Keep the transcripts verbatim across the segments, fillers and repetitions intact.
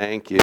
Thank you.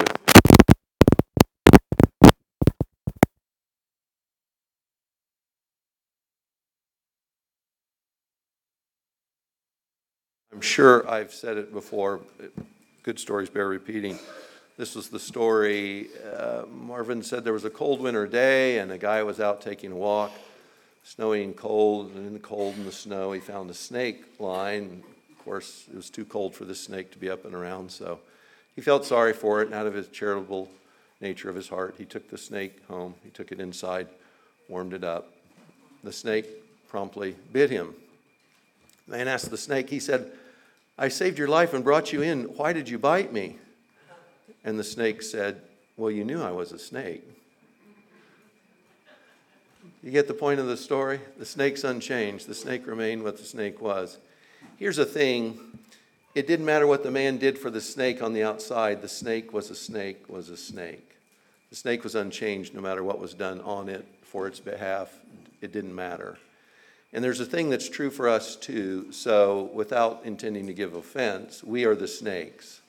I'm sure I've said it before. Good stories bear repeating. This was the story. Uh, Marvin said there was a cold winter day, and a guy was out taking a walk, snowy and cold, and in the cold and the snow, he found a snake lying. Of course, it was too cold for this snake to be up and around, so he felt sorry for it, and out of his charitable nature of his heart, he took the snake home. He took it inside, warmed it up. The snake promptly bit him. The man asked the snake, he said, "I saved your life and brought you in. Why did you bite me?" And the snake said, "Well, you knew I was a snake." You get the point of the story? The snake's unchanged. The snake remained what the snake was. Here's the thing. It didn't matter what the man did for the snake on the outside. The snake was a snake, was a snake. The snake was unchanged no matter what was done on it for its behalf. It didn't matter. And there's a thing that's true for us too. So without intending to give offense, we are the snakes.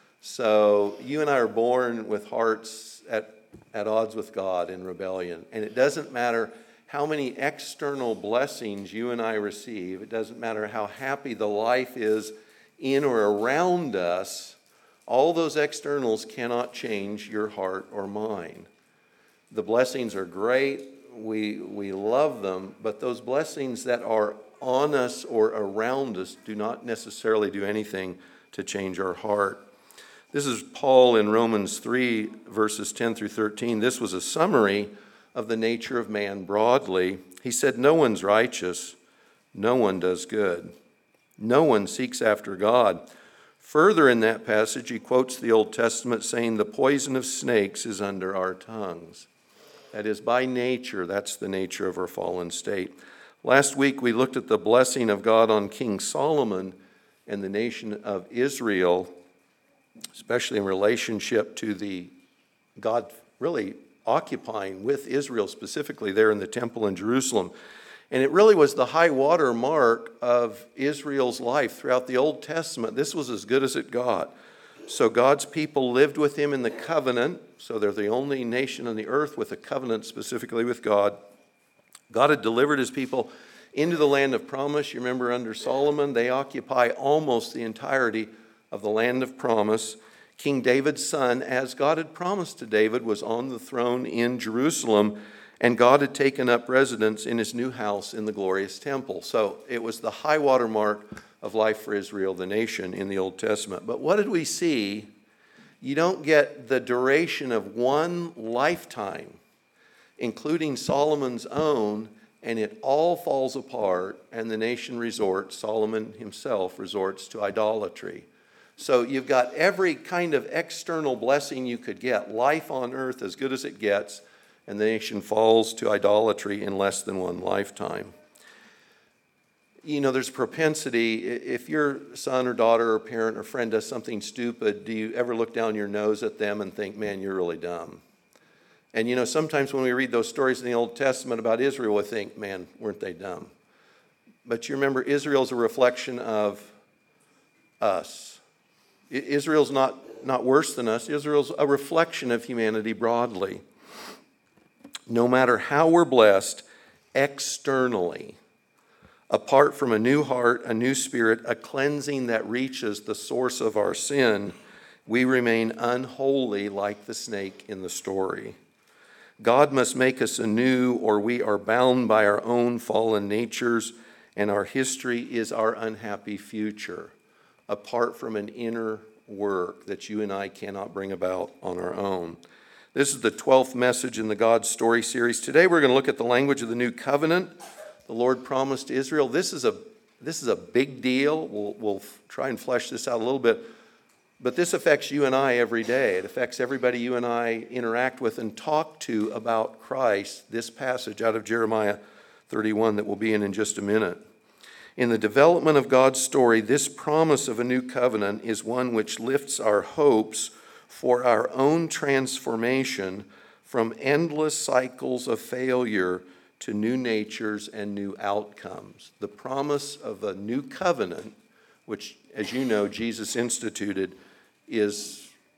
So you and I are born with hearts at, at odds with God in rebellion. And it doesn't matter how many external blessings you and I receive. It doesn't matter how happy the life is in or around us. All those externals cannot change your heart or mind. The blessings are great. We, we love them. But those blessings that are on us or around us do not necessarily do anything to change our heart. This is Paul in Romans three, verses ten through thirteen. This was a summary of the nature of man broadly. He said, "No one's righteous. No one does good. No one seeks after God." Further in that passage, he quotes the Old Testament saying, "The poison of snakes is under our tongues." That is, by nature, that's the nature of our fallen state. Last week, we looked at the blessing of God on King Solomon and the nation of Israel, especially in relationship to the God really occupying with Israel, specifically there in the temple in Jerusalem. And it really was the high water mark of Israel's life throughout the Old Testament. This was as good as it got. So God's people lived with him in the covenant. So they're the only nation on the earth with a covenant specifically with God. God had delivered his people into the land of promise. You remember under Solomon, they occupy almost the entirety of the land of promise. King David's son, as God had promised to David, was on the throne in Jerusalem, and God had taken up residence in his new house in the glorious temple. So it was the high water mark of life for Israel, the nation, in the Old Testament. But what did we see? You don't get the duration of one lifetime, including Solomon's own, and it all falls apart, and the nation resorts, Solomon himself resorts to idolatry. So you've got every kind of external blessing you could get, life on earth as good as it gets, and the nation falls to idolatry in less than one lifetime. You know, there's propensity. If your son or daughter or parent or friend does something stupid, do you ever look down your nose at them and think, "Man, you're really dumb"? And you know, sometimes when we read those stories in the Old Testament about Israel, we think, "Man, weren't they dumb?" But you remember, Israel's a reflection of us. Israel's not, not worse than us. Israel's a reflection of humanity broadly. No matter how we're blessed externally, apart from a new heart, a new spirit, a cleansing that reaches the source of our sin, we remain unholy like the snake in the story. God must make us anew, or we are bound by our own fallen natures, and our history is our unhappy future, apart from an inner work that you and I cannot bring about on our own. This is the twelfth message in the God Story series. Today we're going to look at the language of the new covenant the Lord promised to Israel. This is a, this is a big deal. We'll, we'll try and flesh this out a little bit. But this affects you and I every day. It affects everybody you and I interact with and talk to about Christ, this passage out of Jeremiah thirty-one that we'll be in in just a minute. In the development of God's story, this promise of a new covenant is one which lifts our hopes for our own transformation from endless cycles of failure to new natures and new outcomes. The promise of a new covenant, which, as you know, Jesus instituted, is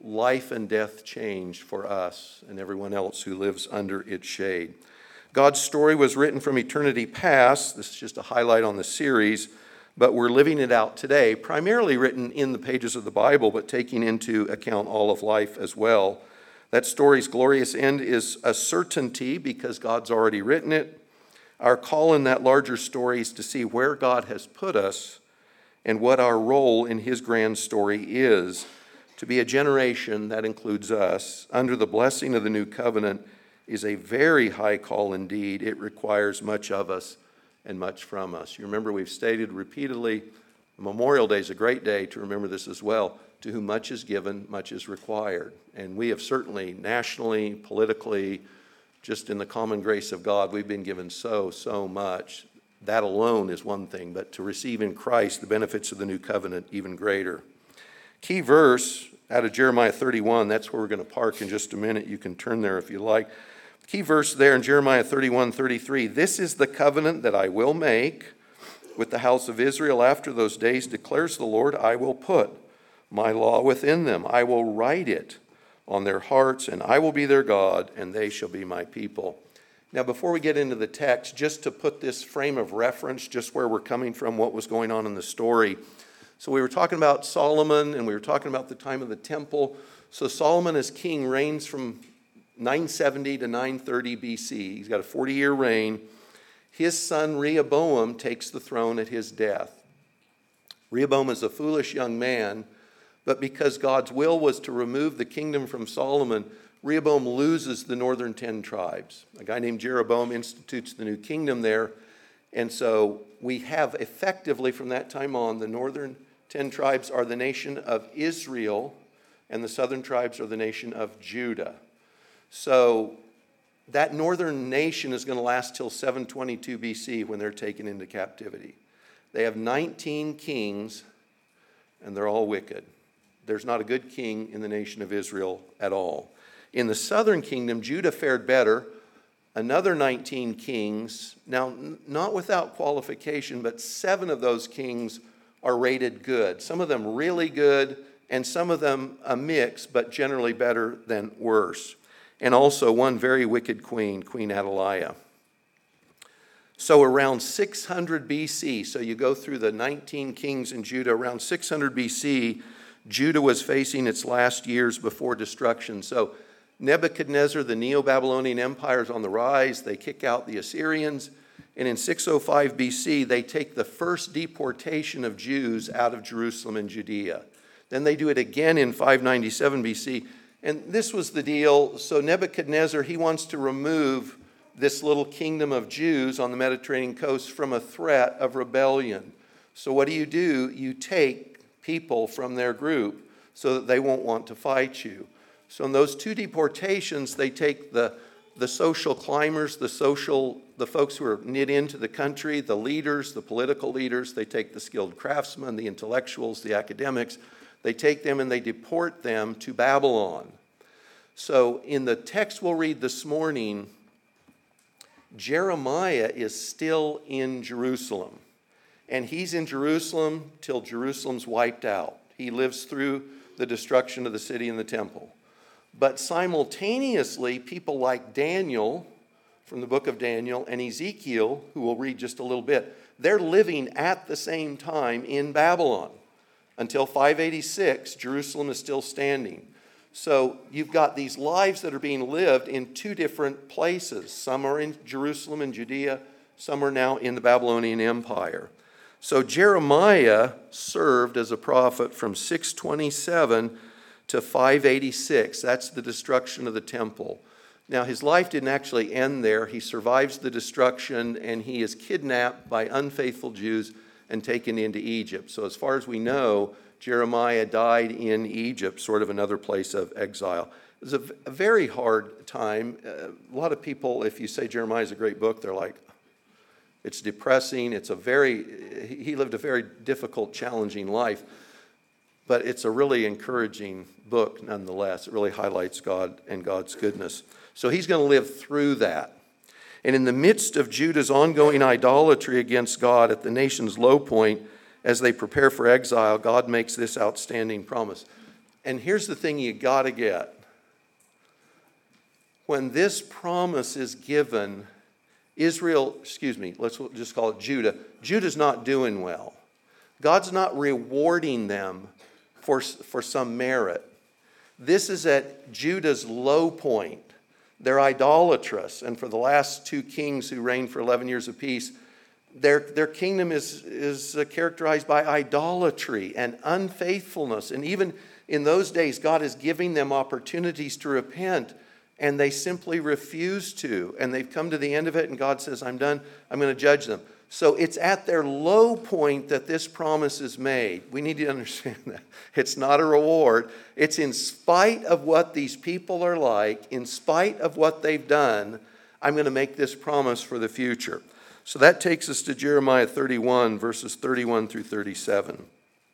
life and death changed for us and everyone else who lives under its shade. God's story was written from eternity past. This is just a highlight on the series, but we're living it out today, primarily written in the pages of the Bible, but taking into account all of life as well. That story's glorious end is a certainty because God's already written it. Our call in that larger story is to see where God has put us and what our role in his grand story is. To be a generation, that includes us, under the blessing of the new covenant is a very high call indeed. It requires much of us and much from us. You remember we've stated repeatedly, Memorial Day is a great day to remember this as well. To whom much is given, much is required. And we have certainly nationally, politically, just in the common grace of God, we've been given so, so much. That alone is one thing, but to receive in Christ the benefits of the new covenant, even greater. Key verse out of Jeremiah thirty-one, that's where we're going to park in just a minute. You can turn there if you like. Key verse there in Jeremiah thirty-one, thirty-three. This is the covenant that I will make with the house of Israel after those days, declares the Lord. I will put my law within them. I will write it on their hearts, and I will be their God, and they shall be my people. Now, before we get into the text, just to put this frame of reference, just where we're coming from, what was going on in the story. So we were talking about Solomon, and we were talking about the time of the temple. So Solomon as king reigns from nine seventy to nine thirty B C. He's got a forty-year reign. His son Rehoboam takes the throne at his death. Rehoboam is a foolish young man, but because God's will was to remove the kingdom from Solomon, Rehoboam loses the northern ten tribes. A guy named Jeroboam institutes the new kingdom there. And so we have effectively from that time on, the northern ten tribes are the nation of Israel, and the southern tribes are the nation of Judah. So that northern nation is going to last till seven twenty-two B C when they're taken into captivity. They have nineteen kings, and they're all wicked. There's not a good king in the nation of Israel at all. In the southern kingdom, Judah fared better. Another nineteen kings, now n- not without qualification, but seven of those kings are rated good. Some of them really good, and some of them a mix, but generally better than worse. And also one very wicked queen, Queen Athaliah. So around six hundred B C, so you go through the nineteen kings in Judah, around six hundred B C, Judah was facing its last years before destruction. So Nebuchadnezzar, the Neo-Babylonian Empire, is on the rise. They kick out the Assyrians. And in six oh five B C, they take the first deportation of Jews out of Jerusalem and Judea. Then they do it again in five ninety-seven B C. And this was the deal. So Nebuchadnezzar, he wants to remove this little kingdom of Jews on the Mediterranean coast from a threat of rebellion. So what do you do? You take people from their group so that they won't want to fight you. So in those two deportations, they take the, the social climbers, the social, the folks who are knit into the country, the leaders, the political leaders. They take the skilled craftsmen, the intellectuals, the academics. They take them and they deport them to Babylon. So in the text we'll read this morning, Jeremiah is still in Jerusalem. And he's in Jerusalem till Jerusalem's wiped out. He lives through the destruction of the city and the temple. But simultaneously, people like Daniel from the book of Daniel and Ezekiel, who we'll read just a little bit, they're living at the same time in Babylon. Until five eighty-six, Jerusalem is still standing. So you've got these lives that are being lived in two different places. Some are in Jerusalem and Judea. Some are now in the Babylonian Empire. So Jeremiah served as a prophet from six twenty-seven to five eighty-six. That's the destruction of the temple. Now, his life didn't actually end there. He survives the destruction, and he is kidnapped by unfaithful Jews and taken into Egypt. So as far as we know, Jeremiah died in Egypt, sort of another place of exile. It was a, a very hard time. Uh, a lot of people, if you say Jeremiah is a great book, they're like, it's depressing. It's a very, he lived a very difficult, challenging life. But it's a really encouraging book nonetheless. It really highlights God and God's goodness. So he's going to live through that. And in the midst of Judah's ongoing idolatry against God at the nation's low point, as they prepare for exile, God makes this outstanding promise. And here's the thing you got to get. When this promise is given, Israel, excuse me, let's just call it Judah. Judah's not doing well. God's not rewarding them for, for some merit. This is at Judah's low point. They're idolatrous. And for the last two kings who reigned for eleven years apiece, their, their kingdom is, is characterized by idolatry and unfaithfulness. And even in those days, God is giving them opportunities to repent, and they simply refuse to. And they've come to the end of it, and God says, I'm done. I'm going to judge them. So it's at their low point that this promise is made. We need to understand that. It's not a reward. It's in spite of what these people are like, in spite of what they've done, I'm going to make this promise for the future. So that takes us to Jeremiah thirty-one, verses thirty-one through thirty-seven.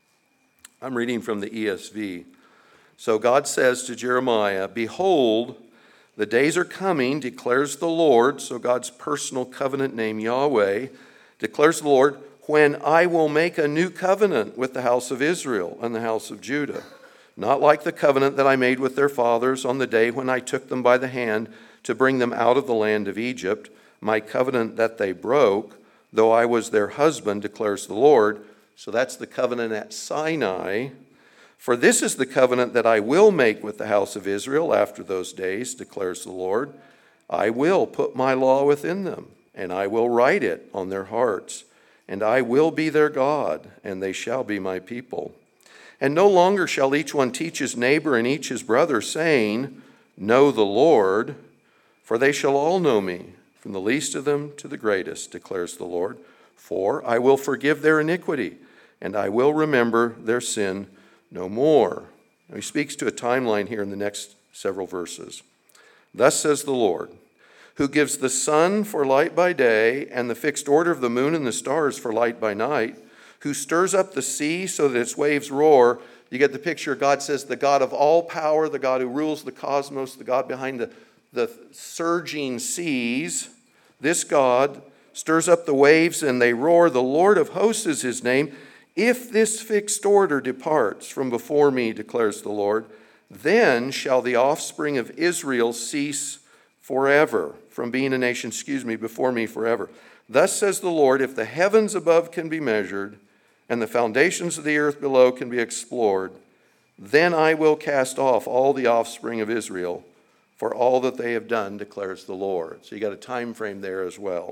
I'm reading from the E S V. So God says to Jeremiah, behold, the days are coming, declares the Lord, so God's personal covenant name, Yahweh, declares the Lord, when I will make a new covenant with the house of Israel and the house of Judah, not like the covenant that I made with their fathers on the day when I took them by the hand to bring them out of the land of Egypt, my covenant that they broke, though I was their husband, declares the Lord. So that's the covenant at Sinai. For this is the covenant that I will make with the house of Israel after those days, declares the Lord. I will put my law within them, and I will write it on their hearts, and I will be their God, and they shall be my people. And no longer shall each one teach his neighbor and each his brother, saying, know the Lord, for they shall all know me, from the least of them to the greatest, declares the Lord. For I will forgive their iniquity, and I will remember their sin no more. Now he speaks to a timeline here in the next several verses. Thus says the Lord, who gives the sun for light by day and the fixed order of the moon and the stars for light by night, who stirs up the sea so that its waves roar. You get the picture. God says the God of all power, the God who rules the cosmos, the God behind the, the surging seas. This God stirs up the waves and they roar. The Lord of hosts is his name. If this fixed order departs from before me, declares the Lord, then shall the offspring of Israel cease forever from being a nation, excuse me, before me forever. Thus says the Lord, if the heavens above can be measured and the foundations of the earth below can be explored, then I will cast off all the offspring of Israel for all that they have done, declares the Lord. So you got a time frame there as well.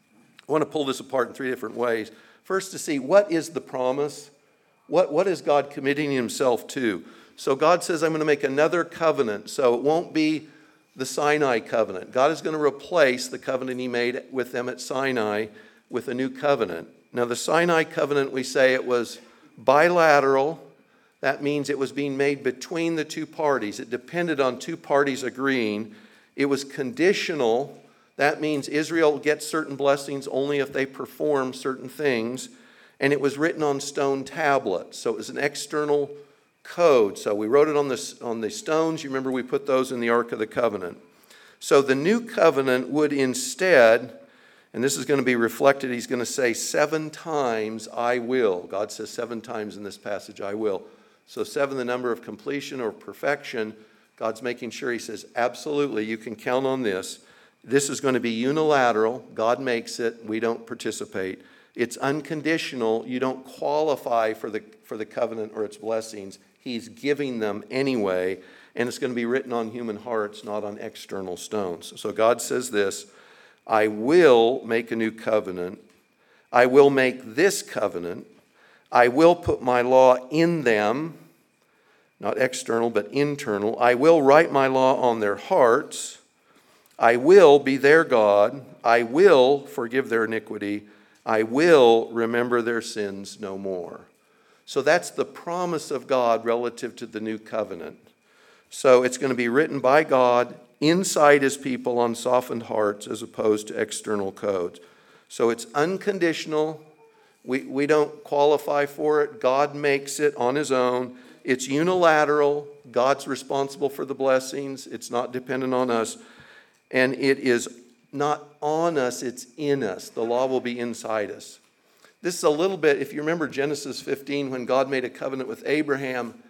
I want to pull this apart in three different ways. First, to see what is the promise? What, what is God committing himself to? So God says, I'm going to make another covenant. So it won't be the Sinai covenant. God is going to replace the covenant he made with them at Sinai with a new covenant. Now, the Sinai covenant, we say it was bilateral. That means it was being made between the two parties. It depended on two parties agreeing. It was conditional. That means Israel gets certain blessings only if they perform certain things. And it was written on stone tablets. So it was an external code. So we wrote it on the, on the stones. You remember we put those in the Ark of the Covenant. So the new covenant would instead, and this is going to be reflected, he's going to say seven times, I will. God says seven times in this passage, I will. So seven, the number of completion or perfection. God's making sure he says, absolutely, you can count on this. This is going to be unilateral. God makes it. We don't participate. It's unconditional. You don't qualify for the, for the covenant or its blessings. He's giving them anyway, and it's going to be written on human hearts, not on external stones. So God says this, I will make a new covenant. I will make this covenant. I will put my law in them, not external, but internal. I will write my law on their hearts. I will be their God. I will forgive their iniquity. I will remember their sins no more. So that's the promise of God relative to the new covenant. So it's going to be written by God inside his people on softened hearts as opposed to external codes. So it's unconditional. We, we don't qualify for it. God makes it on his own. It's unilateral. God's responsible for the blessings. It's not dependent on us. And it is not on us, it's in us. The law will be inside us. This is a little bit, if you remember Genesis fifteen, when God made a covenant with Abraham,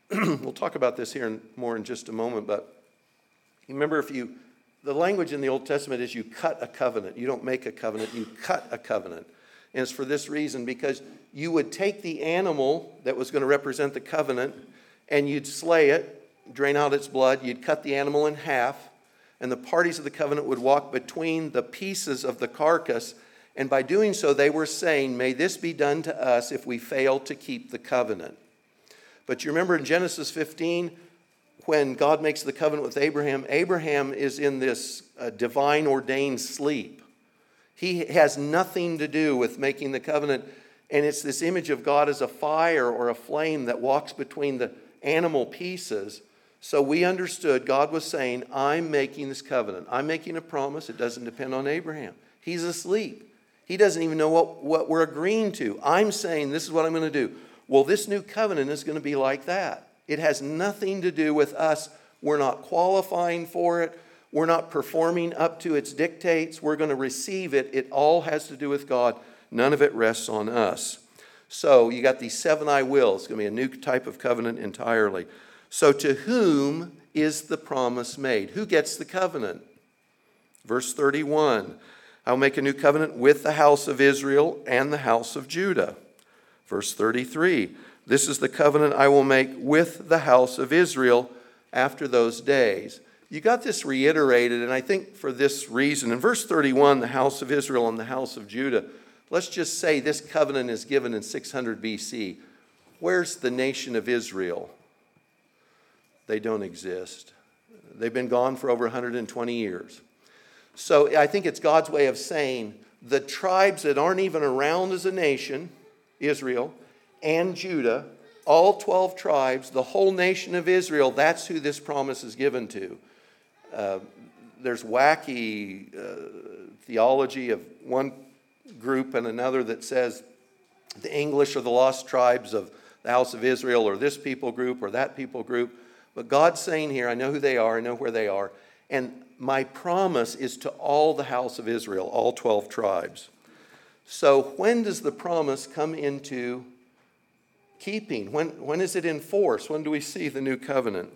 We'll talk about this here in, more in just a moment, but remember, if you, the language in the Old Testament is you cut a covenant. You don't make a covenant, you cut a covenant. And it's for this reason, because you would take the animal that was going to represent the covenant and you'd slay it, drain out its blood, you'd cut the animal in half, and the parties of the covenant would walk between the pieces of the carcass. And by doing so, they were saying, may this be done to us if we fail to keep the covenant. But you remember in Genesis fifteen, when God makes the covenant with Abraham, Abraham is in this uh, divine ordained sleep. He has nothing to do with making the covenant. And it's this image of God as a fire or a flame that walks between the animal pieces. So we understood God was saying, I'm making this covenant. I'm making a promise. It doesn't depend on Abraham. He's asleep. He doesn't even know what, what we're agreeing to. I'm saying this is what I'm going to do. Well, this new covenant is going to be like that. It has nothing to do with us. We're not qualifying for it. We're not performing up to its dictates. We're going to receive it. It all has to do with God. None of it rests on us. So you got these seven I wills. It's going to be a new type of covenant entirely. So to whom is the promise made? Who gets the covenant? Verse thirty-one, I'll make a new covenant with the house of Israel and the house of Judah. Verse thirty-three, this is the covenant I will make with the house of Israel after those days. You got this reiterated, and I think for this reason. In verse thirty-one, the house of Israel and the house of Judah, let's just say this covenant is given in six hundred B C. Where's the nation of Israel? They don't exist. They've been gone for over one hundred twenty years. So I think it's God's way of saying the tribes that aren't even around as a nation, Israel and Judah, all twelve tribes, the whole nation of Israel, that's who this promise is given to. Uh, there's wacky uh, theology of one group and another that says the English are the lost tribes of the house of Israel, or this people group or that people group. But God's saying here, I know who they are, I know where they are, and my promise is to all the house of Israel, all twelve tribes. So when does the promise come into keeping? When, when is it in force? When do we see the new covenant?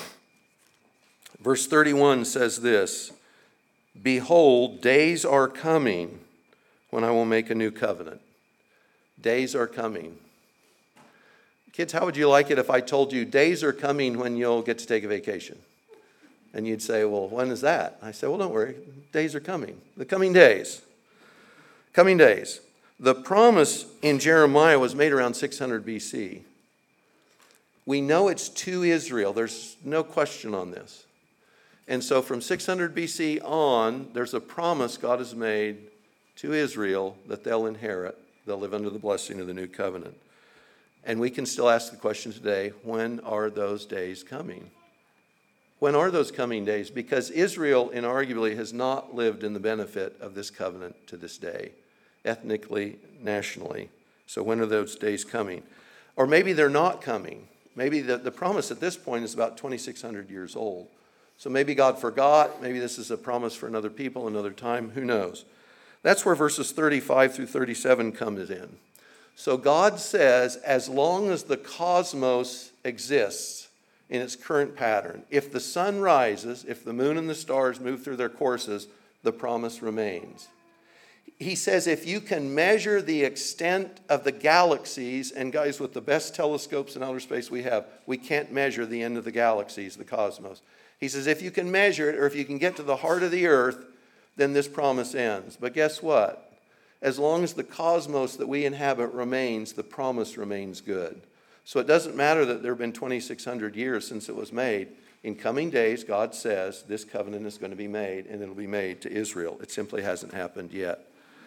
Verse thirty-one says this, behold, days are coming when I will make a new covenant. Days are coming. Kids, how would you like it if I told you days are coming when you'll get to take a vacation? And you'd say, well, when is that? I say, well, don't worry. Days are coming. The coming days. Coming days. The promise in Jeremiah was made around six hundred B C. We know it's to Israel. There's no question on this. And so from six hundred B C on, there's a promise God has made to Israel that they'll inherit. They'll live under the blessing of the new covenant. And we can still ask the question today, when are those days coming? When are those coming days? Because Israel, inarguably, has not lived in the benefit of this covenant to this day, ethnically, nationally. So when are those days coming? Or maybe they're not coming. Maybe the, the promise at this point is about twenty-six hundred years old. So maybe God forgot. Maybe this is a promise for another people, another time. Who knows? That's where verses thirty-five through thirty-seven comes in. So God says, as long as the cosmos exists in its current pattern, if the sun rises, if the moon and the stars move through their courses, the promise remains. He says if you can measure the extent of the galaxies, and guys, with the best telescopes in outer space we have, we can't measure the end of the galaxies, the cosmos. He says if you can measure it, or if you can get to the heart of the earth, then this promise ends. But guess what? As long as the cosmos that we inhabit remains, the promise remains good. So it doesn't matter that there have been twenty-six hundred years since it was made. In coming days, God says this covenant is going to be made, and it'll be made to Israel. It simply hasn't happened yet.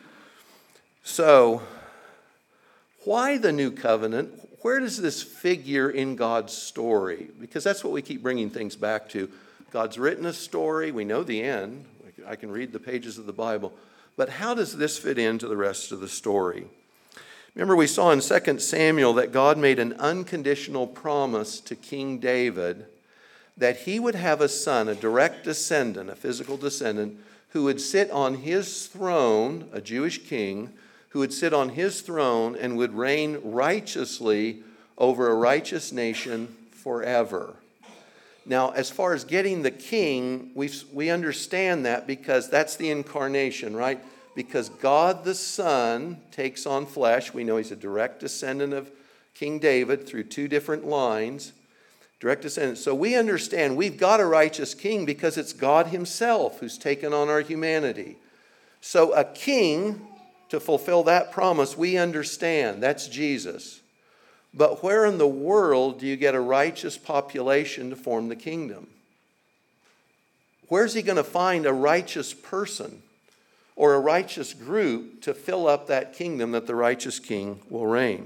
So, why the new covenant? Where does this figure in God's story? Because that's what we keep bringing things back to. God's written a story. We know the end. I can read the pages of the Bible. But how does this fit into the rest of the story? Remember, we saw in Second Samuel that God made an unconditional promise to King David that he would have a son, a direct descendant, a physical descendant, who would sit on his throne, a Jewish king, who would sit on his throne and would reign righteously over a righteous nation forever. Now, as far as getting the king, we we understand that because that's the incarnation, right? Because God the Son takes on flesh. We know he's a direct descendant of King David through two different lines. Direct descendant. So we understand we've got a righteous king because it's God himself who's taken on our humanity. So a king, to fulfill that promise, we understand. That's Jesus. But where in the world do you get a righteous population to form the kingdom? Where's he going to find a righteous person or a righteous group to fill up that kingdom that the righteous king will reign?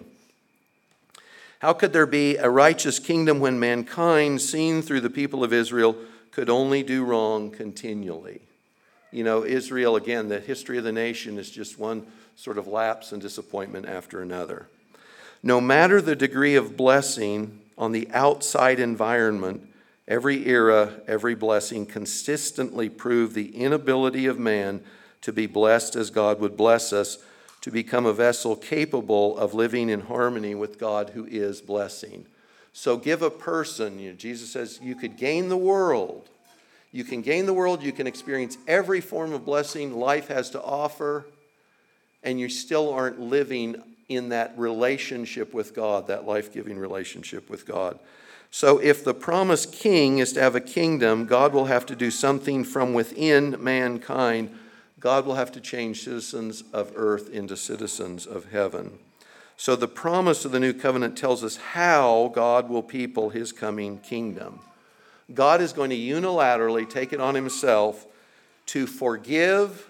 How could there be a righteous kingdom when mankind, seen through the people of Israel, could only do wrong continually? You know, Israel, again, the history of the nation is just one sort of lapse and disappointment after another. No matter the degree of blessing on the outside environment, every era, every blessing consistently proved the inability of man to be blessed as God would bless us, to become a vessel capable of living in harmony with God who is blessing. So give a person, you know, Jesus says, you could gain the world. You can gain the world, you can experience every form of blessing life has to offer, and you still aren't living in that relationship with God, that life-giving relationship with God. So if the promised king is to have a kingdom, God will have to do something from within mankind. God will have to change citizens of earth into citizens of heaven. So the promise of the new covenant tells us how God will people his coming kingdom. God is going to unilaterally take it on himself to forgive,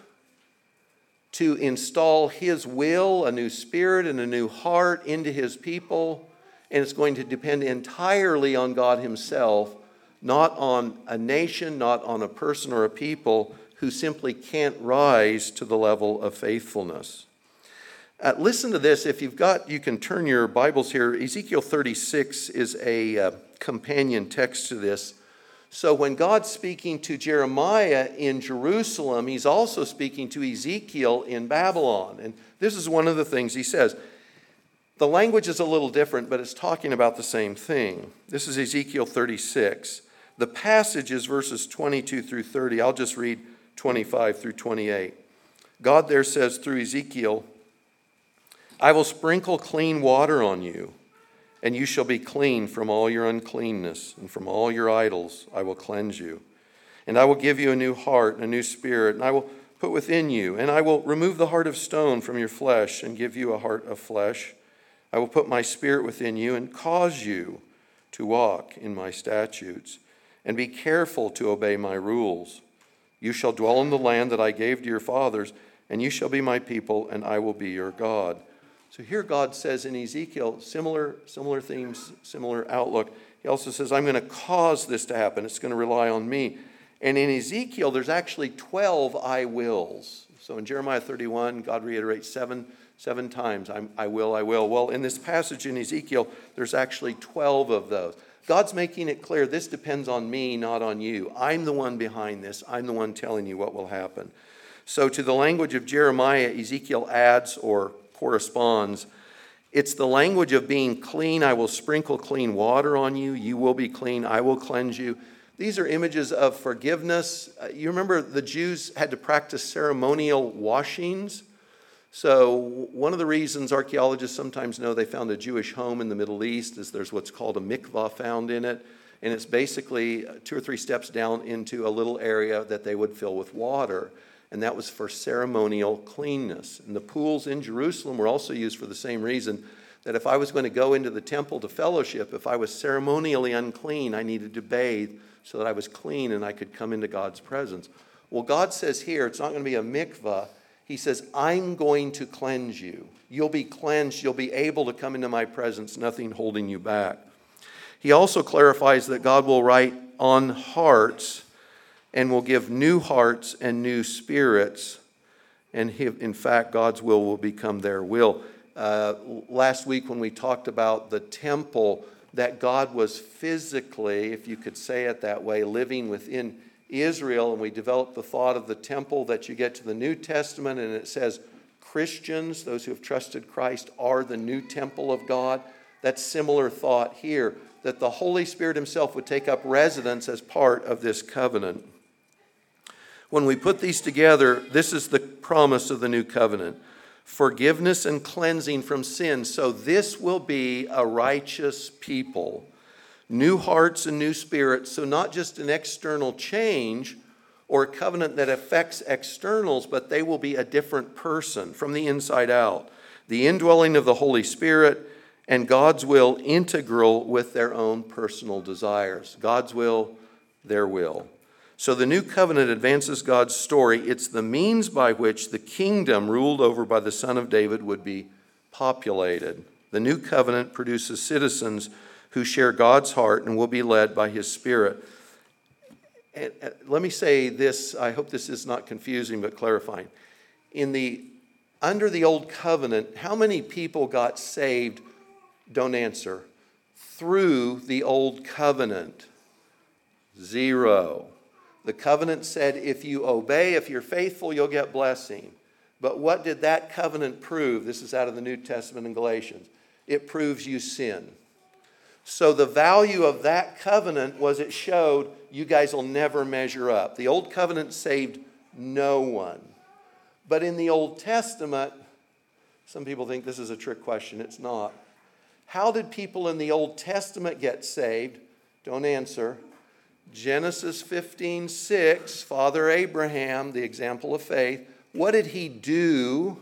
to install his will, a new spirit and a new heart into his people. And it's going to depend entirely on God himself, not on a nation, not on a person or a people who simply can't rise to the level of faithfulness. Uh, listen to this. If you've got, you can turn your Bibles here. Ezekiel thirty-six is a uh, companion text to this. So when God's speaking to Jeremiah in Jerusalem, he's also speaking to Ezekiel in Babylon. And this is one of the things he says. The language is a little different, but it's talking about the same thing. This is Ezekiel thirty-six. The passage is verses twenty-two through thirty. I'll just read twenty-five through twenty-eight. God there says through Ezekiel, I will sprinkle clean water on you, and you shall be clean from all your uncleanness, and from all your idols I will cleanse you. And I will give you a new heart and a new spirit, and I will put within you, and I will remove the heart of stone from your flesh and give you a heart of flesh. I will put my spirit within you and cause you to walk in my statutes and be careful to obey my rules. You shall dwell in the land that I gave to your fathers, and you shall be my people, and I will be your God. So here God says in Ezekiel, similar, similar themes, similar outlook. He also says, I'm going to cause this to happen. It's going to rely on me. And in Ezekiel, there's actually twelve I wills. So in Jeremiah thirty-one, God reiterates seven, seven times, I'm, I will, I will. Well, in this passage in Ezekiel, there's actually twelve of those. God's making it clear this depends on me, not on you. I'm the one behind this. I'm the one telling you what will happen. So to the language of Jeremiah, Ezekiel adds or corresponds. It's the language of being clean. I will sprinkle clean water on you. You will be clean. I will cleanse you. These are images of forgiveness. Uh, you remember the Jews had to practice ceremonial washings. So one of the reasons archaeologists sometimes know they found a Jewish home in the Middle East is there's what's called a mikvah found in it. And it's basically two or three steps down into a little area that they would fill with water. And that was for ceremonial cleanness. And the pools in Jerusalem were also used for the same reason, that if I was going to go into the temple to fellowship, if I was ceremonially unclean, I needed to bathe so that I was clean and I could come into God's presence. Well, God says here, it's not going to be a mikvah. He says, I'm going to cleanse you. You'll be cleansed. You'll be able to come into my presence, nothing holding you back. He also clarifies that God will write on hearts and will give new hearts and new spirits. And he, in fact, God's will will become their will. Uh, last week when we talked about the temple, that God was physically, if you could say it that way, living within Israel, and we developed the thought of the temple that you get to the New Testament, and it says Christians, those who have trusted Christ, are the new temple of God. That's similar thought here, that the Holy Spirit himself would take up residence as part of this covenant. When we put these together, this is the promise of the new covenant. Forgiveness and cleansing from sin. So this will be a righteous people. New hearts and new spirits. So not just an external change or a covenant that affects externals, but they will be a different person from the inside out. The indwelling of the Holy Spirit and God's will integral with their own personal desires. God's will, their will. So the new covenant advances God's story. It's the means by which the kingdom ruled over by the Son of David would be populated. The new covenant produces citizens who share God's heart and will be led by his Spirit. And let me say this, I hope this is not confusing but clarifying. In the under the old covenant, how many people got saved? Don't answer. Through the old covenant. Zero. The covenant said if you obey, if you're faithful, you'll get blessing. But what did that covenant prove? This is out of the New Testament in Galatians. It proves you sin. So the value of that covenant was it showed you guys will never measure up. The old covenant saved no one. But in the Old Testament, some people think this is a trick question. It's not. How did people in the Old Testament get saved? Don't answer. Genesis fifteen six, Father Abraham, the example of faith, what did he do,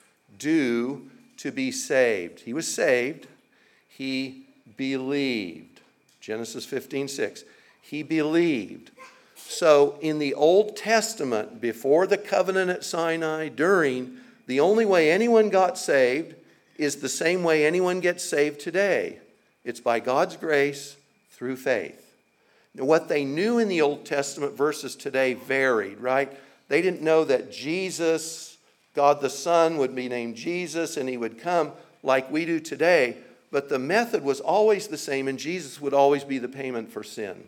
do to be saved? He was saved. He believed. Genesis fifteen six. He believed. So in the Old Testament, before the covenant at Sinai, during, the only way anyone got saved is the same way anyone gets saved today. It's by God's grace through faith. Now, what they knew in the Old Testament versus today varied, right? They didn't know that Jesus, God the Son, would be named Jesus and he would come like we do today. But the method was always the same, and Jesus would always be the payment for sin.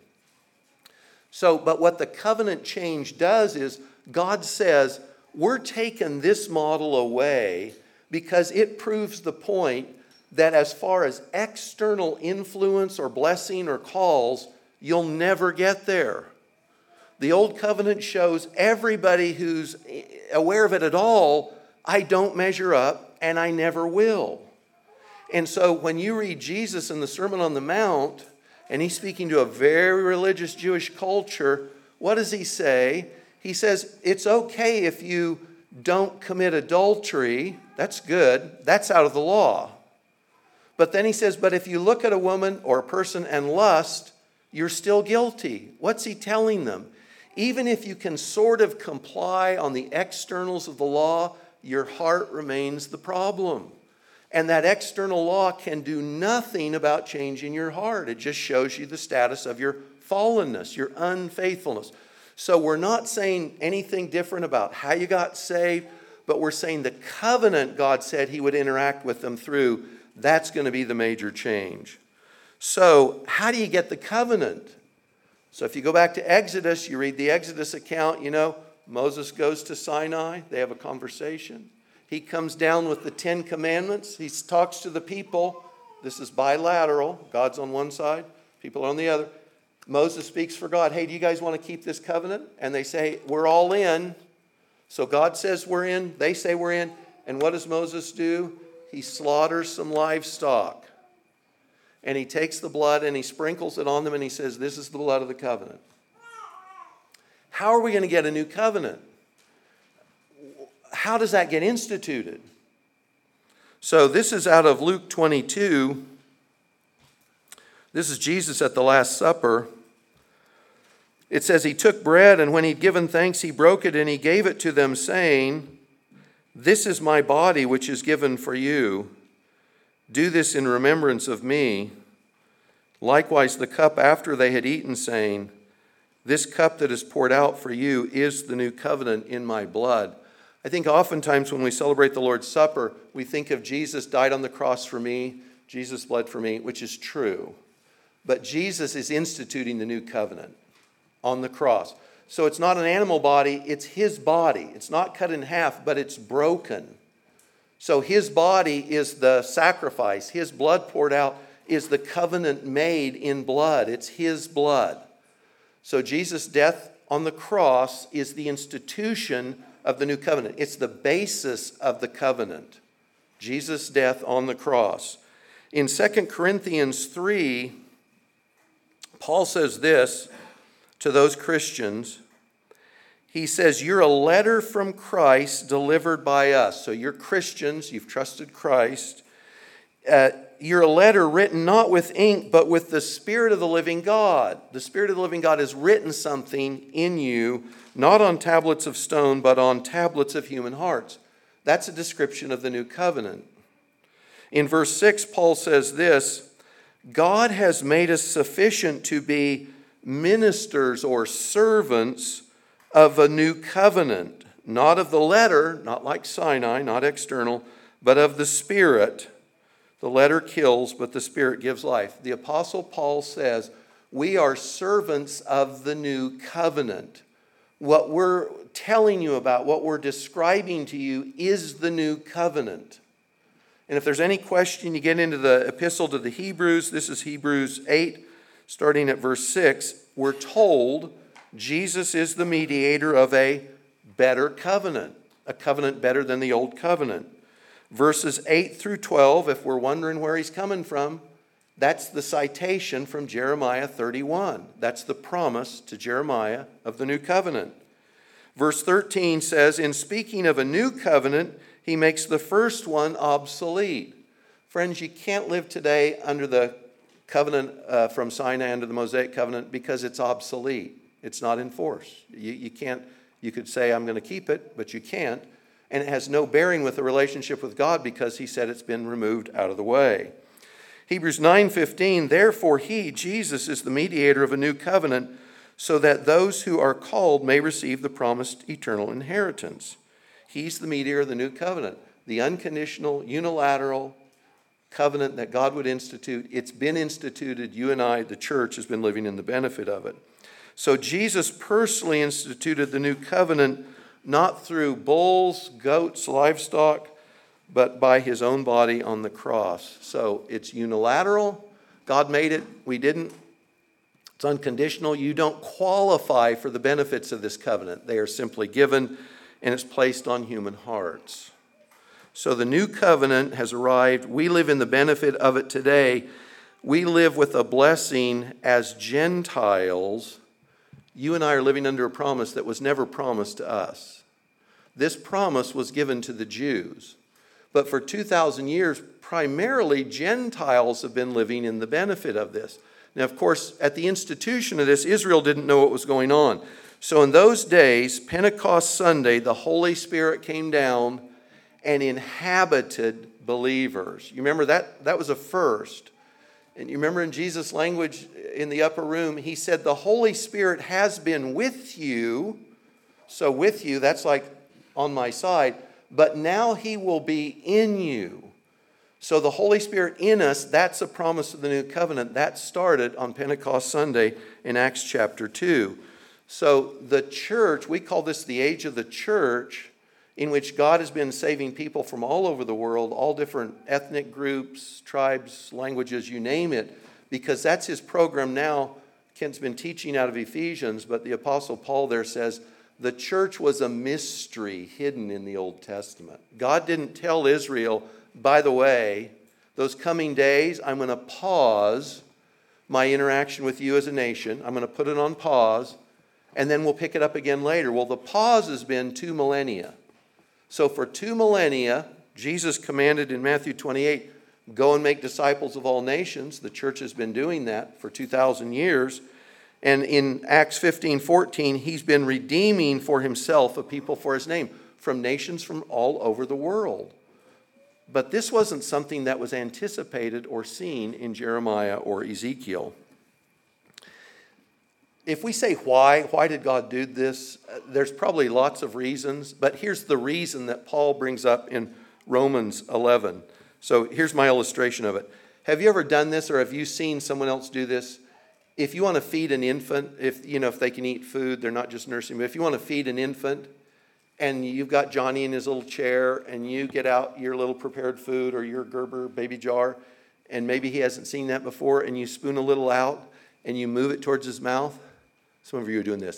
So, but what the covenant change does is God says, we're taking this model away because it proves the point that as far as external influence or blessing or calls, you'll never get there. The old covenant shows everybody who's aware of it at all, I don't measure up and I never will. And so when you read Jesus in the Sermon on the Mount, and he's speaking to a very religious Jewish culture, what does he say? He says, it's okay if you don't commit adultery. That's good. That's out of the law. But then he says, but if you look at a woman or a person and lust, you're still guilty. What's he telling them? Even if you can sort of comply on the externals of the law, your heart remains the problem. And that external law can do nothing about changing your heart. It just shows you the status of your fallenness, your unfaithfulness. So we're not saying anything different about how you got saved, but we're saying the covenant God said he would interact with them through, that's going to be the major change. So how do you get the covenant? So if you go back to Exodus, you read the Exodus account, you know, Moses goes to Sinai, they have a conversation. He comes down with the Ten Commandments. He talks to the people. This is bilateral. God's on one side, people are on the other. Moses speaks for God. Hey, do you guys want to keep this covenant? And they say, we're all in. So God says we're in. They say we're in. And what does Moses do? He slaughters some livestock. And he takes the blood and he sprinkles it on them and he says, this is the blood of the covenant. How are we going to get a new covenant? How does that get instituted? So this is out of Luke twenty-two. This is Jesus at the Last Supper. It says, he took bread, and when he'd given thanks, he broke it, and he gave it to them, saying, this is my body, which is given for you. Do this in remembrance of me. Likewise, the cup after they had eaten, saying, this cup that is poured out for you is the new covenant in my blood. I think oftentimes when we celebrate the Lord's Supper, we think of Jesus died on the cross for me, Jesus bled for me, which is true. But Jesus is instituting the new covenant on the cross. So it's not an animal body, it's his body. It's not cut in half, but it's broken. So his body is the sacrifice, his blood poured out, is the covenant made in blood. It's his blood. So Jesus' death on the cross is the institution of the new covenant. It's the basis of the covenant. Jesus' death on the cross. In Second Corinthians three, Paul says this to those Christians. He says, you're a letter from Christ delivered by us. So you're Christians, you've trusted Christ. Uh, you're a letter written not with ink, but with the Spirit of the living God. The Spirit of the living God has written something in you, not on tablets of stone, but on tablets of human hearts. That's a description of the new covenant. In verse six, Paul says this, God has made us sufficient to be ministers or servants of a new covenant, not of the letter, not like Sinai, not external, but of the Spirit. The letter kills, but the Spirit gives life. The Apostle Paul says, we are servants of the new covenant. What we're telling you about, what we're describing to you is the new covenant. And if there's any question, you get into the epistle to the Hebrews. This is Hebrews eight, starting at verse six. We're told Jesus is the mediator of a better covenant, a covenant better than the old covenant. Verses eight through twelve, if we're wondering where he's coming from, that's the citation from Jeremiah thirty-one. That's the promise to Jeremiah of the new covenant. Verse thirteen says, in speaking of a new covenant, he makes the first one obsolete. Friends, you can't live today under the covenant uh, from Sinai, under the Mosaic covenant, because it's obsolete. It's not in force. You, you can't, you could say, I'm going to keep it, but you can't. And it has no bearing with the relationship with God because he said it's been removed out of the way. Hebrews nine fifteen, therefore he, Jesus, is the mediator of a new covenant, so that those who are called may receive the promised eternal inheritance. He's the mediator of the new covenant, the unconditional, unilateral covenant that God would institute. It's been instituted. You and I, the church, has been living in the benefit of it. So Jesus personally instituted the new covenant not through bulls, goats, livestock, but by his own body on the cross. So it's unilateral. God made it. We didn't. It's unconditional. You don't qualify for the benefits of this covenant. They are simply given, and it's placed on human hearts. So the new covenant has arrived. We live in the benefit of it today. We live with a blessing as Gentiles. You and I are living under a promise that was never promised to us. This promise was given to the Jews. But for two thousand years, primarily Gentiles have been living in the benefit of this. Now, of course, at the institution of this, Israel didn't know what was going on. So in those days, Pentecost Sunday, the Holy Spirit came down and inhabited believers. You remember that? That was a first. And you remember in Jesus' language in the upper room, he said, the Holy Spirit has been with you. So with you, that's like on my side. But now he will be in you. So the Holy Spirit in us, that's a promise of the new covenant. That started on Pentecost Sunday in Acts chapter two. So the church, we call this the age of the church, in which God has been saving people from all over the world, all different ethnic groups, tribes, languages, you name it, because that's his program now. Ken's been teaching out of Ephesians, but the Apostle Paul there says, the church was a mystery hidden in the Old Testament. God didn't tell Israel, by the way, those coming days, I'm going to pause my interaction with you as a nation. I'm going to put it on pause, and then we'll pick it up again later. Well, the pause has been two millennia. So for two millennia, Jesus commanded in Matthew twenty-eight, go and make disciples of all nations. The church has been doing that for two thousand years. And in Acts fifteen fourteen, he's been redeeming for himself a people for his name from nations from all over the world. But this wasn't something that was anticipated or seen in Jeremiah or Ezekiel. If we say why, why did God do this? There's probably lots of reasons, but here's the reason that Paul brings up in Romans eleven. So here's my illustration of it. Have you ever done this, or have you seen someone else do this? If you want to feed an infant, if you know if they can eat food, they're not just nursing, but if you want to feed an infant, and you've got Johnny in his little chair, and you get out your little prepared food or your Gerber baby jar, and maybe he hasn't seen that before, and you spoon a little out and you move it towards his mouth. Some of you are doing this.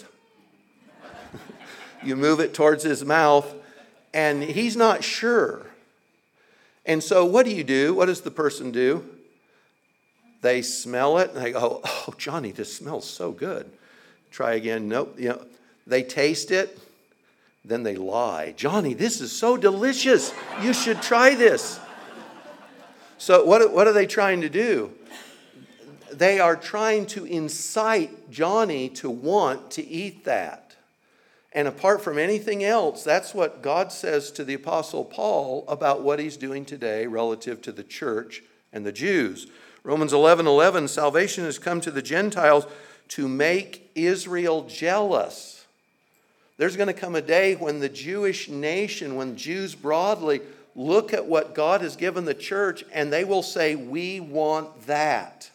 You move it towards his mouth, and he's not sure. And so what do you do? What does the person do? They smell it, and they go, oh, Johnny, this smells so good. Try again. Nope. You know, they taste it, then they lie. Johnny, this is so delicious. You should try this. So what, what are they trying to do? They are trying to incite Johnny to want to eat that. And apart from anything else, that's what God says to the Apostle Paul about what he's doing today relative to the church and the Jews. Romans eleven eleven, salvation has come to the Gentiles to make Israel jealous. There's going to come a day when the Jewish nation, when Jews broadly look at what God has given the church, and they will say, we want that.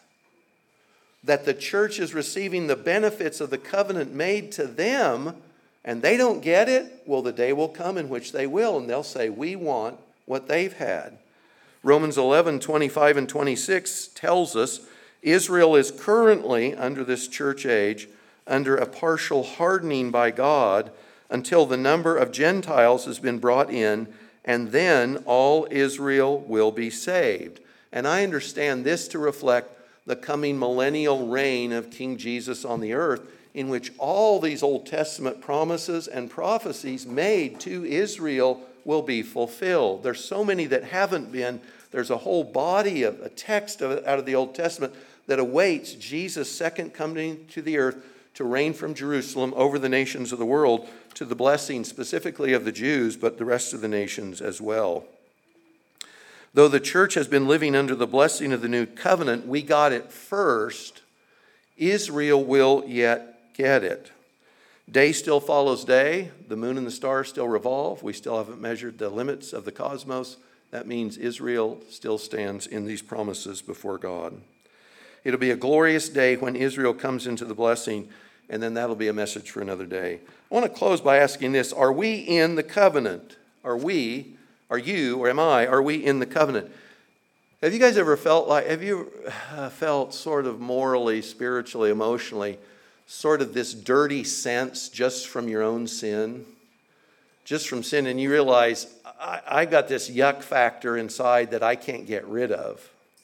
That the church is receiving the benefits of the covenant made to them, and they don't get it. Well, the day will come in which they will, and they'll say, we want what they've had. Romans eleven twenty-five and twenty-six tells us Israel is currently, under this church age, under a partial hardening by God until the number of Gentiles has been brought in, and then all Israel will be saved. And I understand this to reflect the coming millennial reign of King Jesus on the earth, in which all these Old Testament promises and prophecies made to Israel will be fulfilled. There's so many that haven't been. There's a whole body of a text of, out of the Old Testament that awaits Jesus' second coming to the earth to reign from Jerusalem over the nations of the world, to the blessing specifically of the Jews, but the rest of the nations as well. Though the church has been living under the blessing of the new covenant, we got it first. Israel will yet get it. Day still follows day. The moon and the stars still revolve. We still haven't measured the limits of the cosmos. That means Israel still stands in these promises before God. It'll be a glorious day when Israel comes into the blessing, and then that'll be a message for another day. I want to close by asking this. Are we in the covenant? Are we, are you, or am I, are we in the covenant? Have you guys ever felt like, have you felt sort of morally, spiritually, emotionally, sort of this dirty sense just from your own sin? Just from sin, and you realize, I, I got this yuck factor inside that I can't get rid of.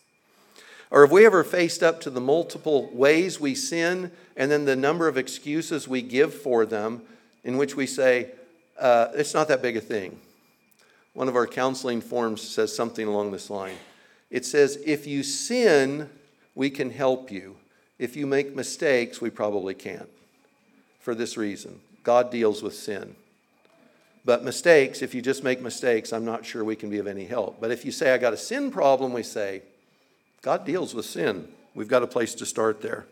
Or have we ever faced up to the multiple ways we sin and then the number of excuses we give for them, in which we say, uh, it's not that big a thing? One of our counseling forms says something along this line. It says, if you sin, we can help you. If you make mistakes, we probably can't. For this reason, God deals with sin. But mistakes, if you just make mistakes, I'm not sure we can be of any help. But if you say, I got a sin problem, we say, God deals with sin. We've got a place to start there.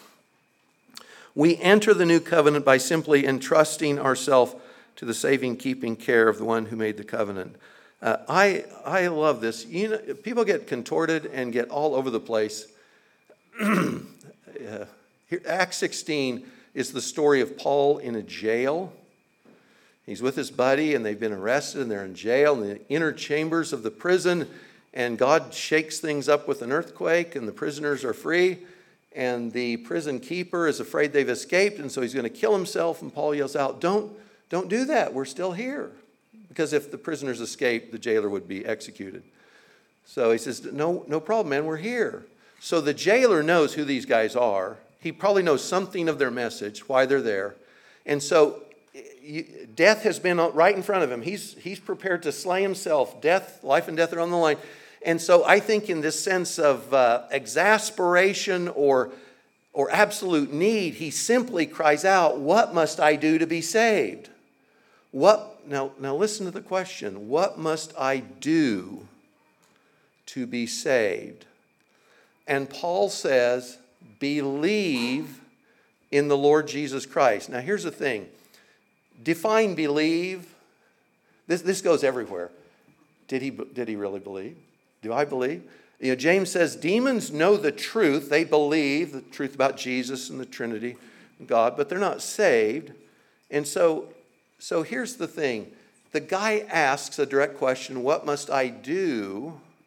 We enter the new covenant by simply entrusting ourselves to the saving, keeping care of the one who made the covenant. Uh, I I love this. You know, people get contorted and get all over the place. uh, here, Acts sixteen is the story of Paul in a jail. He's with his buddy, and they've been arrested, and they're in jail in the inner chambers of the prison. And God shakes things up with an earthquake, and the prisoners are free. And the prison keeper is afraid they've escaped, and so he's going to kill himself. And Paul yells out, don't, don't do that. We're still here. Because if the prisoners escaped, the jailer would be executed. So he says, no, no problem, man. We're here. So the jailer knows who these guys are. He probably knows something of their message, why they're there. And so death has been right in front of him. He's, he's prepared to slay himself. Death, life and death are on the line. And so I think in this sense of uh, exasperation or, or absolute need, he simply cries out, what must I do to be saved? What, now, now listen to the question. What must I do to be saved? And Paul says, believe in the Lord Jesus Christ. Now here's the thing. Define believe. This, this goes everywhere. Did he, did he really believe? Do I believe? You know, James says demons know the truth. They believe the truth about Jesus and the Trinity and God, but they're not saved. And so, so here's the thing. The guy asks a direct question, what must I do?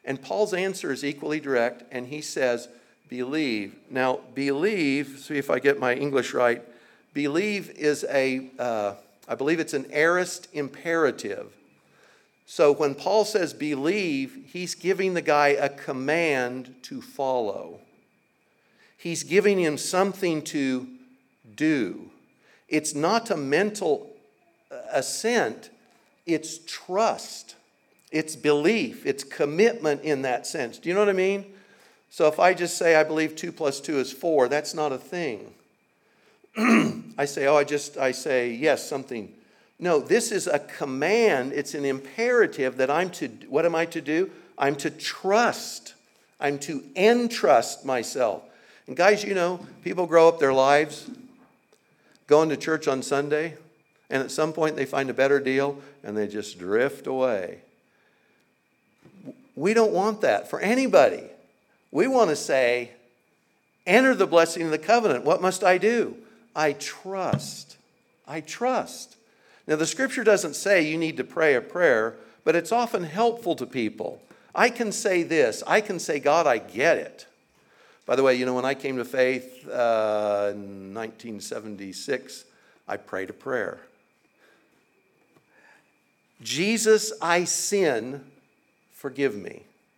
And Paul's answer is equally direct, and he says, believe. Now, believe, see if I get my English right, believe is a, uh, I believe it's an aorist imperative. So when Paul says believe, he's giving the guy a command to follow. He's giving him something to do. It's not a mental assent, it's trust. It's belief. It's commitment in that sense. Do you know what I mean? So if I just say I believe two plus two is four, that's not a thing. I say, oh, I just, I say, yes, something. No, this is a command. It's an imperative that I'm to, what am I to do? I'm to trust. I'm to entrust myself. And guys, you know, people grow up their lives going to church on Sunday, and at some point they find a better deal, and they just drift away. We don't want that for anybody. We want to say, enter the blessing of the covenant. What must I do? I trust. I trust. Now, the scripture doesn't say you need to pray a prayer, but it's often helpful to people. I can say this. I can say, God, I get it. By the way, you know, when I came to faith uh, in nineteen seventy-six, I prayed a prayer. Jesus, I sin, forgive me.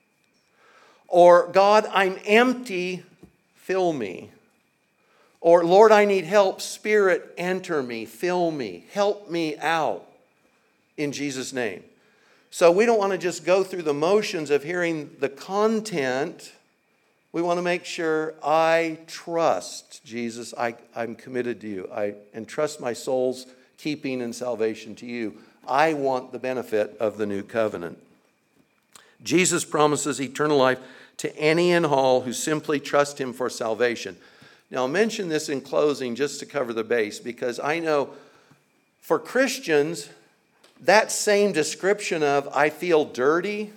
Or, God, I'm empty, fill me. Or, Lord, I need help, Spirit, enter me, fill me, help me out in Jesus' name. So we don't want to just go through the motions of hearing the content. We want to make sure I trust Jesus. I, I'm committed to you. I entrust my soul's keeping and salvation to you. I want the benefit of the new covenant. Jesus promises eternal life to any and all who simply trust him for salvation. Now, I'll mention this in closing just to cover the base, because I know for Christians, that same description of I feel dirty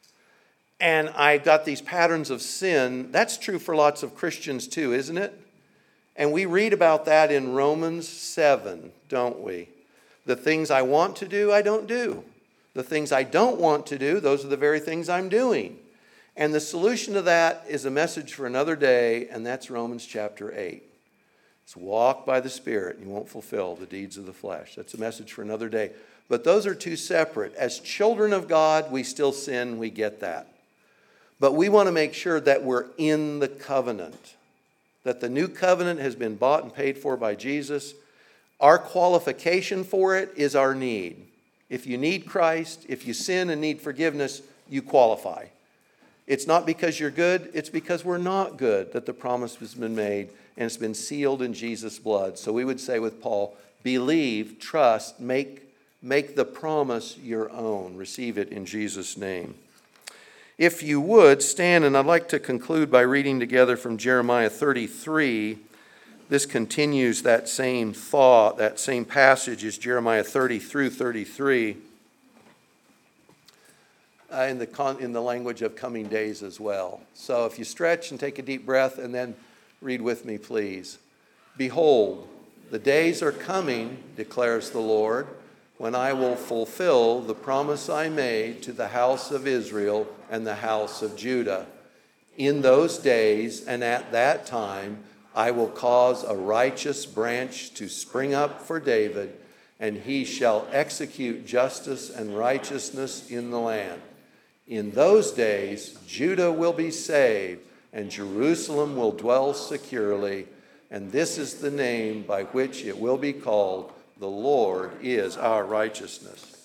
and I've got these patterns of sin, that's true for lots of Christians too, isn't it? And we read about that in Romans seven, don't we? The things I want to do, I don't do. The things I don't want to do, those are the very things I'm doing. And the solution to that is a message for another day, and that's Romans chapter eight. It's walk by the Spirit, and you won't fulfill the deeds of the flesh. That's a message for another day. But those are two separate. As children of God, we still sin, we get that. But we want to make sure that we're in the covenant, that the new covenant has been bought and paid for by Jesus. Our qualification for it is our need. If you need Christ, if you sin and need forgiveness, you qualify. It's not because you're good, it's because we're not good that the promise has been made and it's been sealed in Jesus' blood. So we would say with Paul, believe, trust, make, make the promise your own. Receive it in Jesus' name. If you would, stand, and I'd like to conclude by reading together from Jeremiah thirty-three. This continues that same thought, that same passage is Jeremiah thirty through thirty-three. Uh, in, the con- in the language of coming days as well. So if you stretch and take a deep breath and then read with me, please. Behold, the days are coming, declares the Lord, when I will fulfill the promise I made to the house of Israel and the house of Judah. In those days and at that time, I will cause a righteous branch to spring up for David, and he shall execute justice and righteousness in the land. In those days, Judah will be saved, and Jerusalem will dwell securely, and this is the name by which it will be called, the Lord is our righteousness.